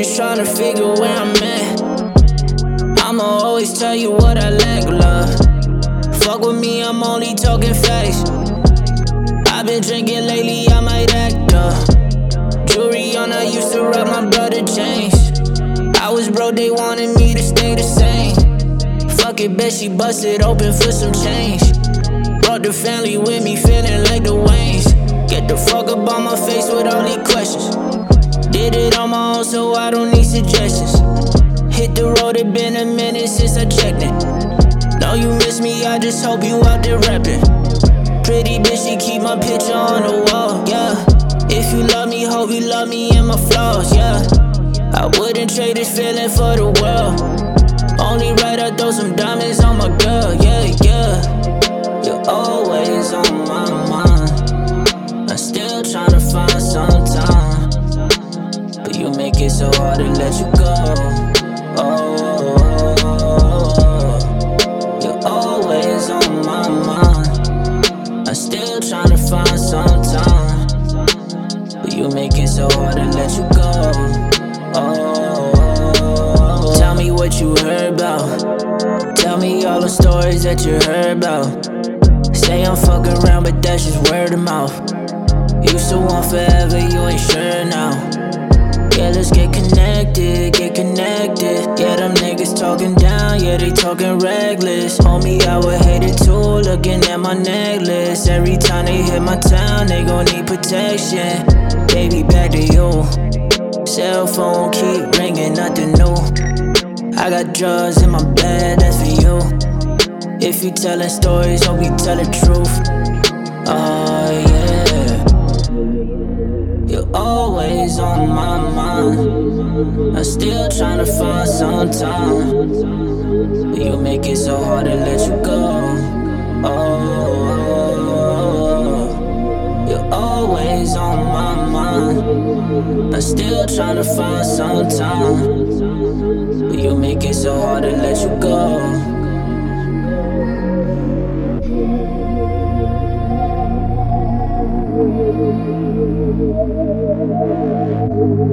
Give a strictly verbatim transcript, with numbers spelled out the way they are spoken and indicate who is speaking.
Speaker 1: just tryna figure where I'm at. I'ma always tell you what I lack, love. Fuck with me, I'm only talking facts. I've been drinking lately, I might act up. Jewelry on, I used to rock my brother chains. I was broke, they wanted me to stay the same. Fuck it, bet she busted open for some change. Brought the family with me, feeling like the Waynes. Get the fuck up on my face with all these questions. Did it on my own, so I don't need suggestions. Hit the road, it been a minute since I checked it. Know you miss me, I just hope you out there rapping. Pretty bitch, she keep my picture on the wall, yeah. If you love me, hope you love me and my flaws, yeah. I wouldn't trade this feeling for the world. Only right, I throw some diamonds on my girl, yeah, yeah. You're always on my mind. I'm still tryna find some time, but you make it so hard to let you go. Oh, you're always on my mind. I'm still tryna find some time, but you make it so hard to let you go. Oh, tell me what you heard about. Tell me all the stories that you heard about. Say I'm fucking around, but that's just word of mouth. Used to want forever, you ain't sure now. Yeah, let's get connected, get connected. Yeah, them niggas talking down, yeah, they talking reckless. Homie, I would hate it too, looking at my necklace. Every time they hit my town, they gon' need protection. Baby, back to you. Cell phone keep ringing, nothing new. I got drugs in my bed, that's for you. If you tellin' stories, hope you tell the truth. Oh yeah. You're always on my mind. I'm still tryna find some time, but you make it so hard to let you go. Oh, you're always on my mind. I'm still tryna find some time, but you make it so hard to let you go.
Speaker 2: Thank you.